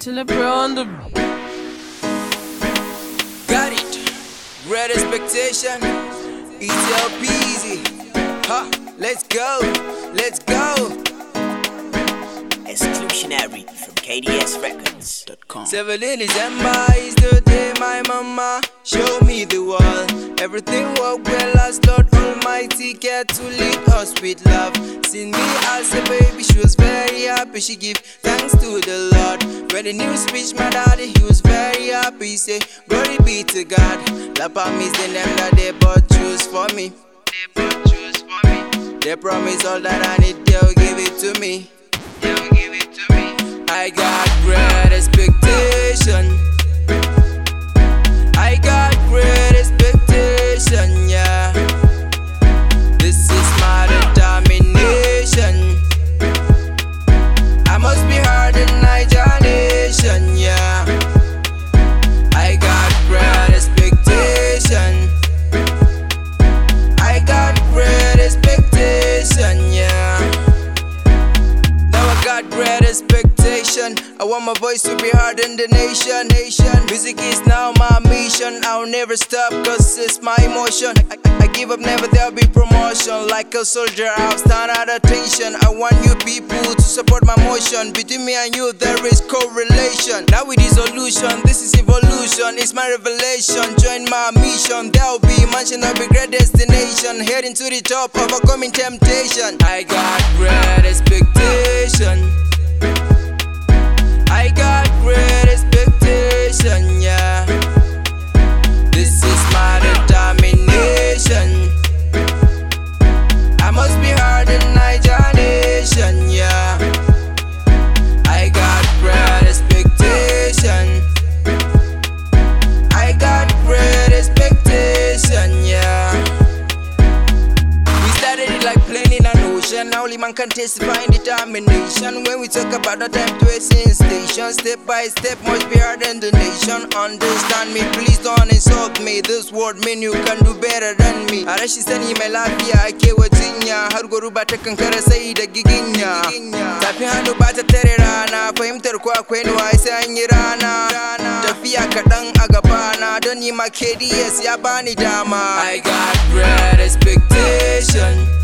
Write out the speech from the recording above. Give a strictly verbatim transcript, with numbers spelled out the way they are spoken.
Till I on the got it. Great expectation. Easy up easy. Huh, let's go. Let's go. Exclusionary from K D S Records dot com. seventeen December is the day my mama showed me the world. Everything worked well as Lord Almighty cared to lead us with love. Seen me as a baby, she was very happy. She give thanks to the Lord. When the news reached my daddy, he was very happy. He say, glory be to God. Lapam is the name that they both choose for me. They both choose for me. They promise all that I need, they'll give it to me. They'll give it to me. I got great expectation. I got great expectation, yeah. This is my determination. I must be hard in Niger nation, yeah. I got great expectation. I got great expectation, yeah. Now I got great expectation. I want my voice to be heard in the nation, nation. Music is now my mission. I'll never stop cause it's my emotion. I, I, I give up, never there'll be promotion. Like a soldier, I'll stand at attention. I want you people to support my motion. Between me and you there is correlation. Now with dissolution, this is evolution. It's my revelation, join my mission. There'll be mansion, there'll be great destination. Heading to the top, overcoming temptation. I got great expectation. I got great expectation, yeah. This is my determination. I must be hard in Niger nation, yeah. I got great expectation. I got great expectation, yeah. We started it like playing in an ocean. Now only man can testify in determination. When we talk about the time to a station, step by step must be hard in the nation. Understand me, please don't insult me. This word mean you can do better than me. A rashin sani mai lafiya ake wa jinya. Har gwaru ba ta kankara sai da giginya. Tafin hannu ba ta tare rana. Fahimtar ko akwai nuwa sai an yi rana. Tafiya kaɗan a gabana. Don ni ma K D S ya bani dama. I got great expectation.